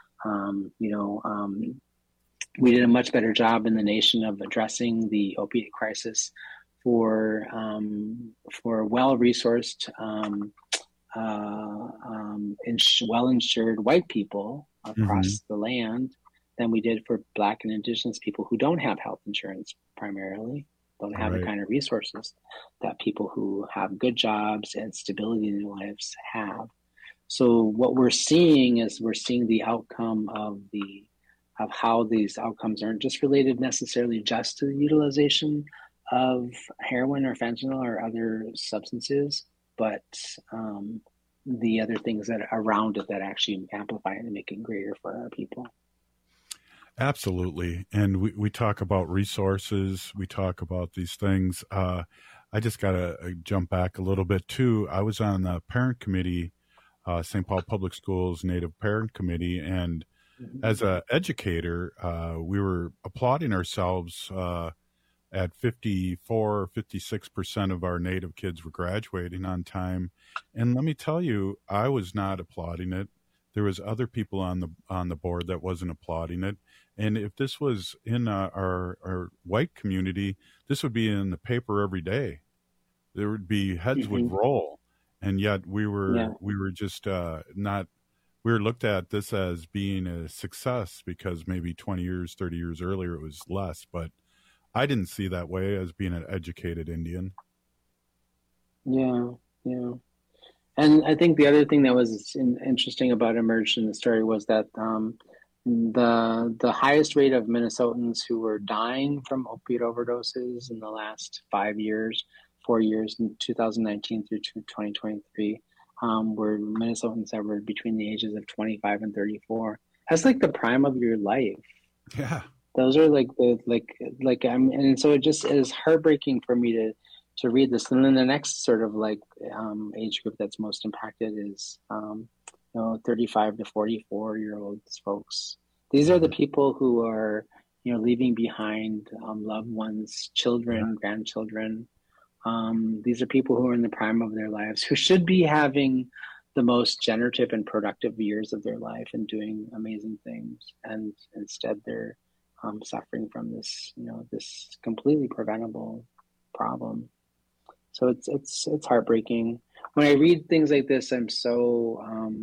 We did a much better job in the nation of addressing the opiate crisis for well-resourced, well-insured white people across the land than we did for Black and Indigenous people who don't have health insurance primarily, don't have the kind of resources that people who have good jobs and stability in their lives have. So what we're seeing is the outcome of how these outcomes aren't just related necessarily just to the utilization of heroin or fentanyl or other substances, but the other things that are around it that actually amplify it and make it greater for our people. Absolutely. And we talk about resources. We talk about these things. I just got to jump back a little bit too. I was on the parent committee, St. Paul Public Schools Native Parent Committee. And as an educator, we were applauding ourselves at 54, 56% of our Native kids were graduating on time. And let me tell you, I was not applauding it. There was other people on the board that wasn't applauding it. And if this was in our white community, this would be in the paper every day. There would be heads would roll. And yet we were just not, we were looked at this as being a success because maybe 20 years, 30 years earlier, it was less. But I didn't see that way as being an educated Indian. Yeah. And I think the other thing that was interesting about emerged in the story was that the highest rate of Minnesotans who were dying from opiate overdoses in the last 4 years, in 2019 through 2023, were Minnesotans that were between the ages of 25 and 34. That's like the prime of your life. Yeah. Those are and so it just is heartbreaking for me to read this. And then the next sort of age group that's most impacted is 35 to 44-year-olds folks. These are the people who are leaving behind loved ones, children, grandchildren. These are people who are in the prime of their lives, who should be having the most generative and productive years of their life and doing amazing things, and instead they're suffering from this this completely preventable problem. So it's heartbreaking. When I read things like this, I'm so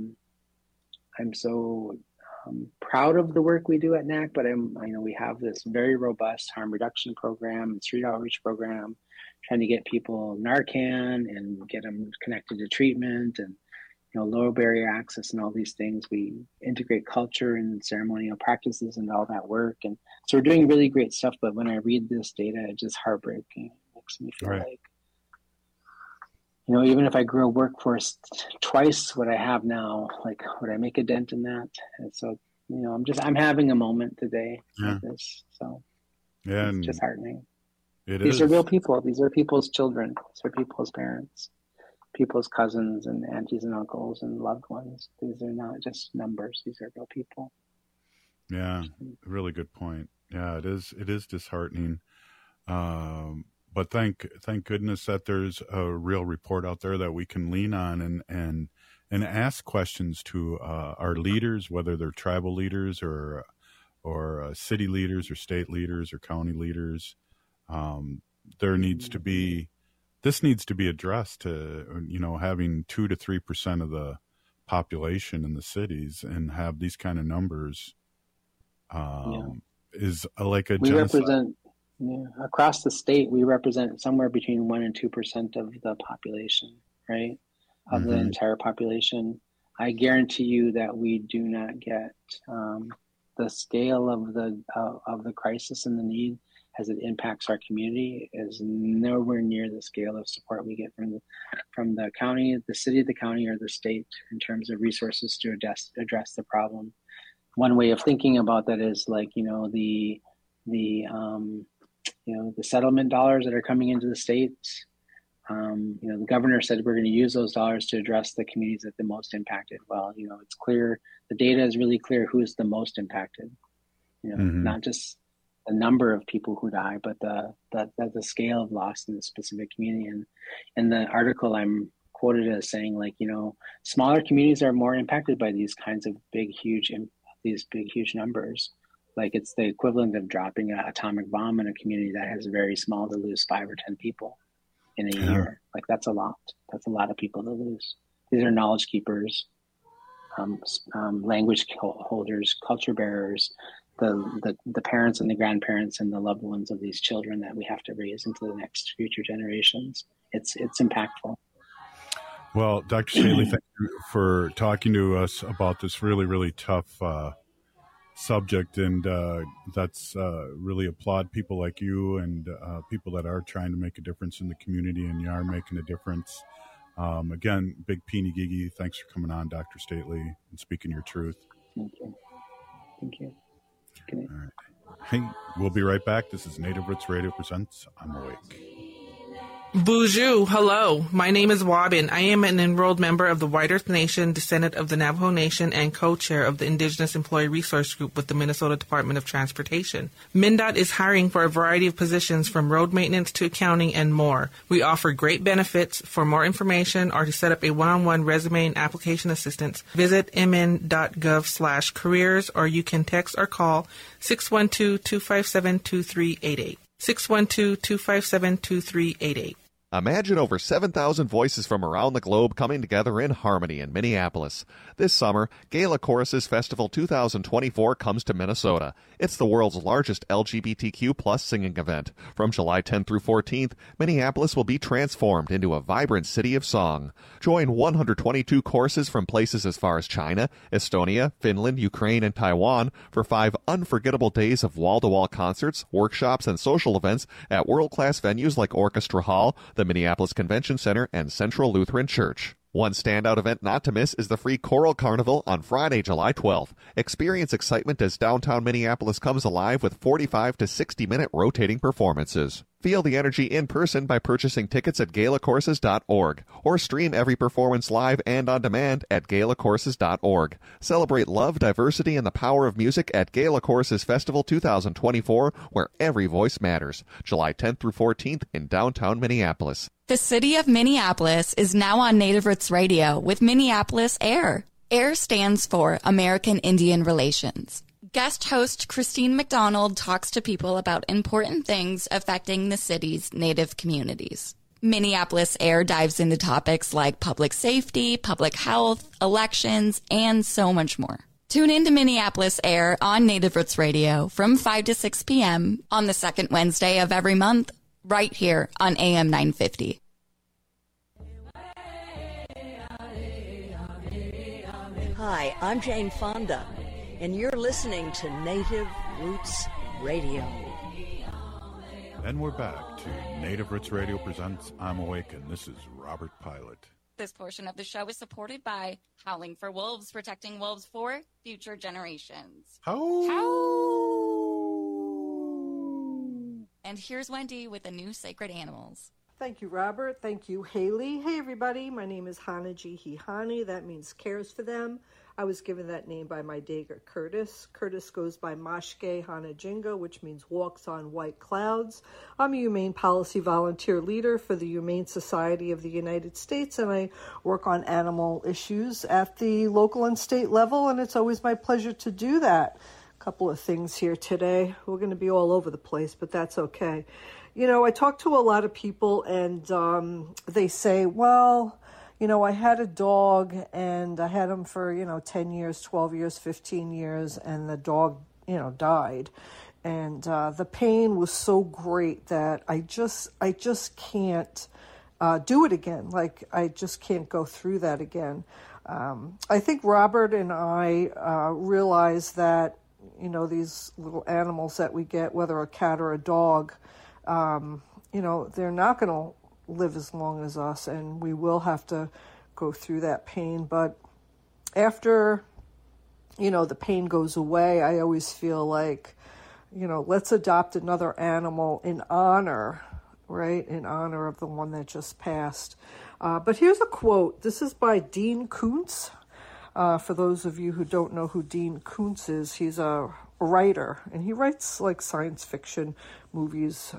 proud of the work we do at NAC, but we have this very robust harm reduction program and street outreach program, trying to get people Narcan and get them connected to treatment and lower barrier access and all these things. We integrate culture and ceremonial practices and all that work, and so we're doing really great stuff. But when I read this data, it's just heartbreaking. It makes me feel like even if I grew a workforce twice what I have now, like, would I make a dent in that? And so, I'm having a moment today like this. So it's disheartening. These are real people. These are people's children. These are people's parents, people's cousins and aunties and uncles and loved ones. These are not just numbers. These are real people. Yeah, really good point. Yeah, it is disheartening. But thank goodness that there's a real report out there that we can lean on and ask questions to our leaders, whether they're tribal leaders or city leaders or state leaders or county leaders. This needs to be addressed to, having 2 to 3% of the population in the cities and have these kind of numbers is like a genocide. Across the state, we represent somewhere between 1% and 2% of the population, right? Of the entire population. I guarantee you that we do not get the scale of the crisis and the need as it impacts our community is nowhere near the scale of support we get from the county, the city, the county, or the state in terms of resources to address the problem. One way of thinking about that is like, the settlement dollars that are coming into the states. The governor said we're going to use those dollars to address the communities that are the most impacted. Well, it's clear, the data is really clear who's the most impacted. Not just the number of people who die, but the scale of loss in the specific community. And the article I'm quoted as saying, like, smaller communities are more impacted by these kinds of big, huge numbers. Like, it's the equivalent of dropping an atomic bomb in a community that has very small to lose 5 or 10 people in a year. Like, that's a lot. That's a lot of people to lose. These are knowledge keepers, language holders, culture bearers, the parents and the grandparents and the loved ones of these children that we have to raise into the next future generations. It's impactful. Well, Dr. Staley, thank you for talking to us about this really, really tough subject, and that's really applaud people like you and people that are trying to make a difference in the community, and you are making a difference. Again, big Peeny Gigi, thanks for coming on, Dr. Staley, and speaking your truth. Thank you. All right. Hey, we'll be right back. This is Native Roots Radio presents I'm Awake. Bonjour, hello. My name is Wabin. I am an enrolled member of the White Earth Nation, descendant of the Navajo Nation, and co-chair of the Indigenous Employee Resource Group with the Minnesota Department of Transportation. MnDOT is hiring for a variety of positions from road maintenance to accounting and more. We offer great benefits. For more information or to set up a one-on-one resume and application assistance, visit mn.gov/careers, or you can text or call 612-257-2388. 612-257-2388. Imagine over 7,000 voices from around the globe coming together in harmony in Minneapolis. This summer, Gala Choruses Festival 2024 comes to Minnesota. It's the world's largest LGBTQ plus singing event. From July 10th through 14th, Minneapolis will be transformed into a vibrant city of song. Join 122 choruses from places as far as China, Estonia, Finland, Ukraine, and Taiwan for 5 unforgettable days of wall-to-wall concerts, workshops, and social events at world-class venues like Orchestra Hall, the Minneapolis Convention Center, and Central Lutheran Church. One standout event not to miss is the free Choral Carnival on Friday, July 12th. Experience excitement as downtown Minneapolis comes alive with 45 to 60-minute rotating performances. Feel the energy in person by purchasing tickets at galacourses.org or stream every performance live and on demand at galacourses.org. Celebrate love, diversity, and the power of music at Gala Choruses Festival 2024, where every voice matters. July 10th through 14th in downtown Minneapolis. The city of Minneapolis is now on Native Roots Radio with Minneapolis AIR. AIR stands for American Indian Relations. Guest host Christine McDonald talks to people about important things affecting the city's Native communities. Minneapolis AIR dives into topics like public safety, public health, elections, and so much more. Tune in to Minneapolis AIR on Native Roots Radio from 5 to 6 p.m. on the second Wednesday of every month, right here on AM 950. Hi, I'm Jane Fonda, and you're listening to Native Roots Radio. And we're back to Native Roots Radio presents I'm Awakened. This is Robert Pilot. This portion of the show is supported by Howling for Wolves, protecting wolves for future generations. And here's Wendy with the new Sacred Animals. Thank you, Robert. Thank you, Haley. Hey, everybody. My name is Hanaji Hihani. That means cares for them. I was given that name by my Dager Curtis. Curtis goes by Mashke Hanajinga, which means walks on white clouds. I'm a humane policy volunteer leader for the Humane Society of the United States, and I work on animal issues at the local and state level, and it's always my pleasure to do that. A couple of things here today. We're going to be all over the place, but that's okay. You know, I talk to a lot of people, and they say, well, you know, I had a dog, and I had him for, 10 years, 12 years, 15 years, and the dog, died. And the pain was so great that I just can't do it again. Like, I just can't go through that again. I think Robert and I realize that, these little animals that we get, whether a cat or a dog, they're not going to live as long as us, and we will have to go through that pain. But after, the pain goes away, I always feel like, let's adopt another animal in honor, right? In honor of the one that just passed. But here's a quote. This is by Dean Koontz. For those of you who don't know who Dean Koontz is, he's a writer, and he writes like science fiction movies,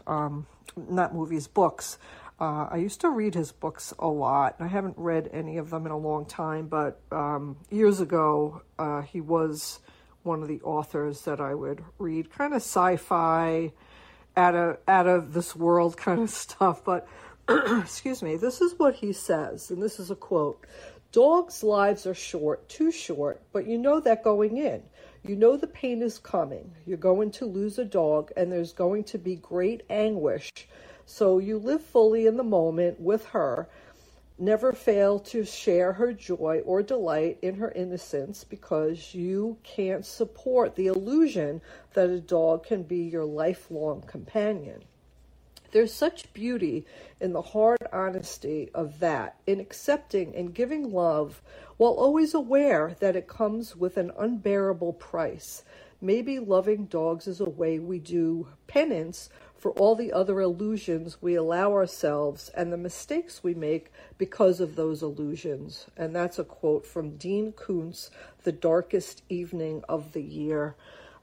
books. I used to read his books a lot. I haven't read any of them in a long time, but years ago, he was one of the authors that I would read, kind of sci-fi, out of this world kind of stuff. But excuse me, this is what he says, and this is a quote. Dogs' lives are short, too short, but you know that going in. You know the pain is coming. You're going to lose a dog, and there's going to be great anguish. So you live fully in the moment with her. Never fail to share her joy or delight in her innocence, because you can't support the illusion that a dog can be your lifelong companion. There's such beauty in the hard honesty of that, in accepting and giving love while always aware that it comes with an unbearable price. Maybe loving dogs is a way we do penance for all the other illusions we allow ourselves and the mistakes we make because of those illusions. And that's a quote from Dean Koontz, The Darkest Evening of the Year.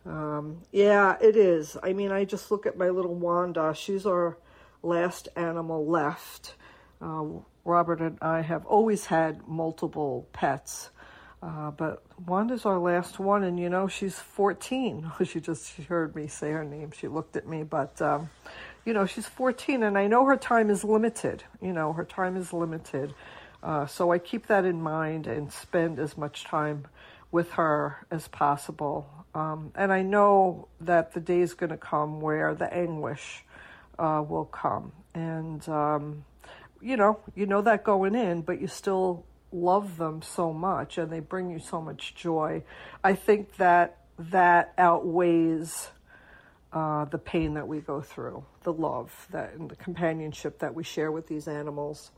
Yeah, it is. I mean, I just look at my little Wanda. She's our last animal left. Robert and I have always had multiple pets, but Wanda's our last one, and she's 14. She heard me say her name. She looked at me, but she's 14, and I know her time is limited. Her time is limited. So I keep that in mind and spend as much time with her as possible. And I know that the day is going to come where the anguish will come. And, you know that going in, but you still love them so much and they bring you so much joy. I think that outweighs the pain that we go through, the love and the companionship that we share with these animals.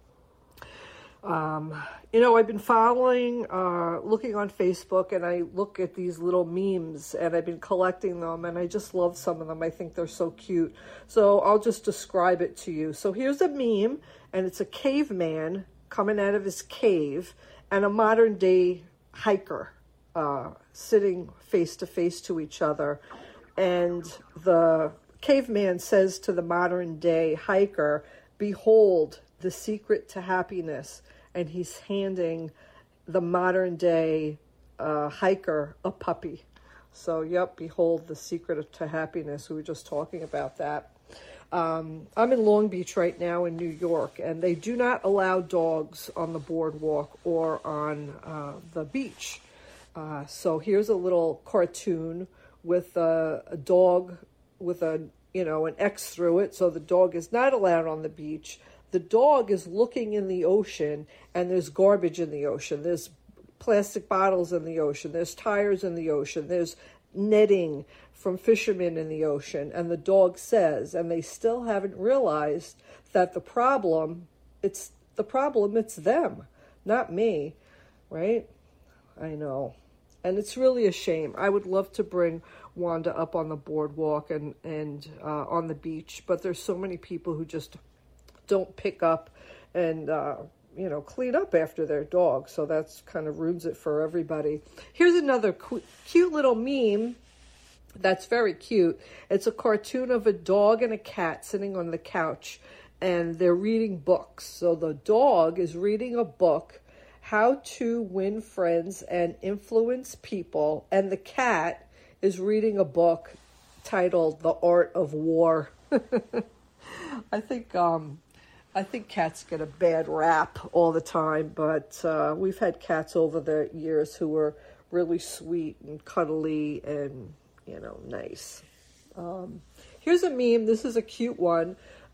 I've been looking on Facebook, and I look at these little memes, and I've been collecting them, and I just love some of them. I think they're so cute. So I'll just describe it to you. So here's a meme, and it's a caveman coming out of his cave and a modern day hiker sitting face to face to each other. And the caveman says to the modern day hiker, "Behold the secret to happiness." And he's handing the modern day hiker a puppy. So, yep, behold the secret to happiness. We were just talking about that. I'm in Long Beach right now in New York, and they do not allow dogs on the boardwalk or on the beach. So here's a little cartoon with a dog with an X through it. So the dog is not allowed on the beach. The dog is looking in the ocean, and there's garbage in the ocean. There's plastic bottles in the ocean. There's tires in the ocean. There's netting from fishermen in the ocean, and the dog says, and they still haven't realized that the problem, it's them, not me, right? I know. And it's really a shame. I would love to bring Wanda up on the boardwalk and on the beach, but there's so many people who just don't pick up and, clean up after their dog. So that's kind of ruins it for everybody. Here's another cute little meme that's very cute. It's a cartoon of a dog and a cat sitting on the couch, and they're reading books. So the dog is reading a book, How to Win Friends and Influence People, and the cat is reading a book titled The Art of War. I think cats get a bad rap all the time, but we've had cats over the years who were really sweet and cuddly and, nice. Here's a meme. This is a cute one.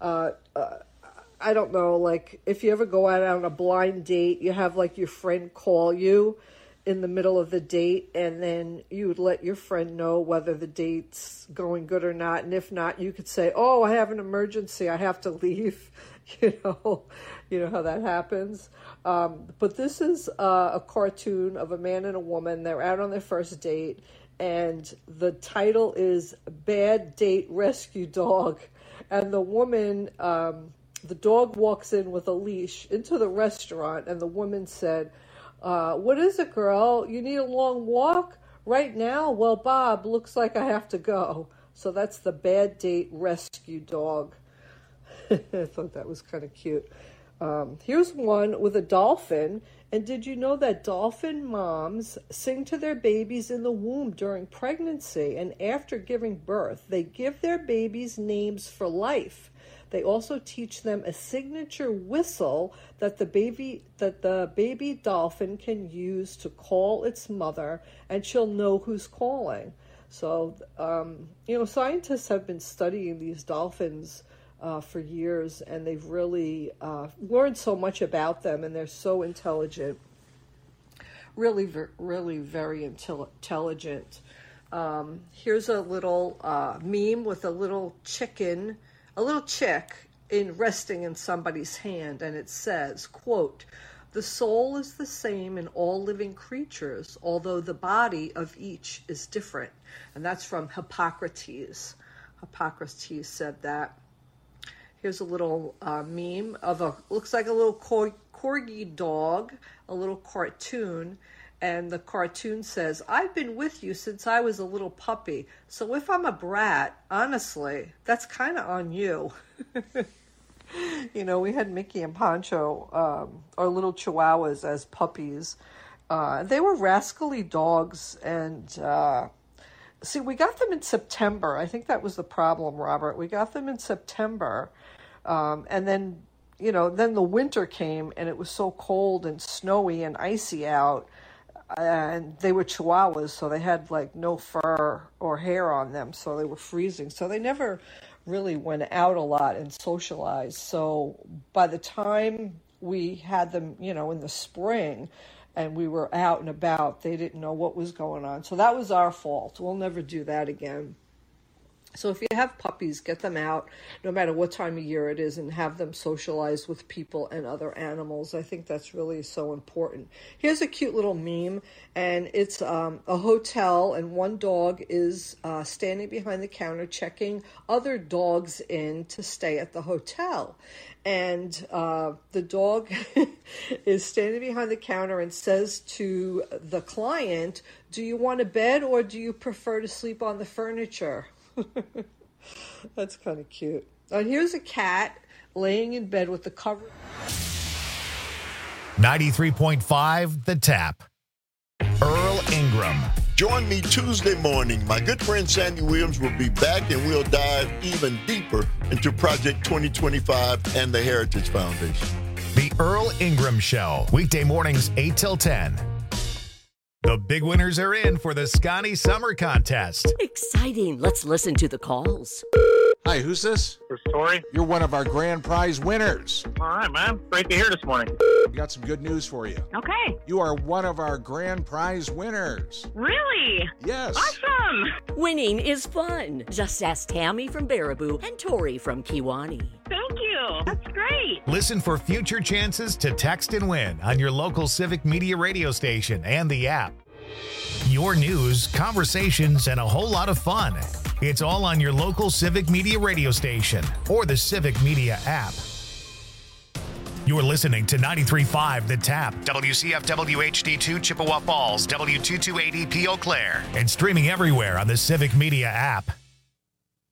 I don't know, like if you ever go out on a blind date, you have like your friend call you in the middle of the date, and then you would let your friend know whether the date's going good or not. And if not, you could say, oh, I have an emergency, I have to leave. You know how that happens. But this is a cartoon of a man and a woman. They're out on their first date, and the title is Bad Date Rescue Dog. And the woman, the dog walks in with a leash into the restaurant, and the woman said, what is it, girl? You need a long walk? Right now? Well, Bob, looks like I have to go. So that's the Bad Date Rescue Dog. I thought that was kind of cute. Here's one with a dolphin. And did you know that dolphin moms sing to their babies in the womb during pregnancy, and after giving birth, they give their babies names for life. They also teach them a signature whistle that the baby dolphin can use to call its mother, and she'll know who's calling. So, scientists have been studying these dolphins for years, and they've really learned so much about them, and they're so intelligent. Really, really very intelligent. Here's a little meme with a little chick resting in somebody's hand, and it says, quote, "The soul is the same in all living creatures, although the body of each is different." And that's from Hippocrates. Hippocrates said that. Here's a little meme of looks like a little corgi dog, a little cartoon. And the cartoon says, "I've been with you since I was a little puppy. So if I'm a brat, honestly, that's kind of on you." We had Mickey and Pancho, our little chihuahuas, as puppies. They were rascally dogs. And we got them in September. I think that was the problem, Robert. We got them in September. And then, then the winter came, and it was so cold and snowy and icy out. And they were chihuahuas, so they had like no fur or hair on them, so they were freezing. So they never really went out a lot and socialized. So by the time we had them, in the spring, and we were out and about, they didn't know what was going on. So that was our fault. We'll never do that again. So if you have puppies, get them out, no matter what time of year it is, and have them socialize with people and other animals. I think that's really so important. Here's a cute little meme, and it's a hotel, and one dog is standing behind the counter checking other dogs in to stay at the hotel. And the dog is standing behind the counter and says to the client, "Do you want a bed, or do you prefer to sleep on the furniture?" That's kind of cute. And here's a cat laying in bed with the cover. 93.5 The Tap. Earl Ingram. Join me Tuesday morning. My good friend Sandy Williams will be back, and we'll dive even deeper into Project 2025 and the Heritage Foundation. The Earl Ingram Show. Weekday mornings, 8 till 10. The big winners are in for the Scotty Summer Contest. Exciting. Let's listen to the calls. Hi, who's this? This is Tori. You're one of our grand prize winners. All right, man. Great to hear this morning. We got some good news for you. Okay. You are one of our grand prize winners. Really? Yes. Awesome. Winning is fun. Just ask Tammy from Baraboo and Tori from Kiwani. Thank you. That's great. Listen for future chances to text and win on your local Civic Media radio station and the app. Your news, conversations, and a whole lot of fun. It's all on your local Civic Media radio station or the Civic Media app. You're listening to 93.5 The Tap, WCFW HD2 Chippewa Falls, W228EP Eau Claire, and streaming everywhere on the Civic Media app.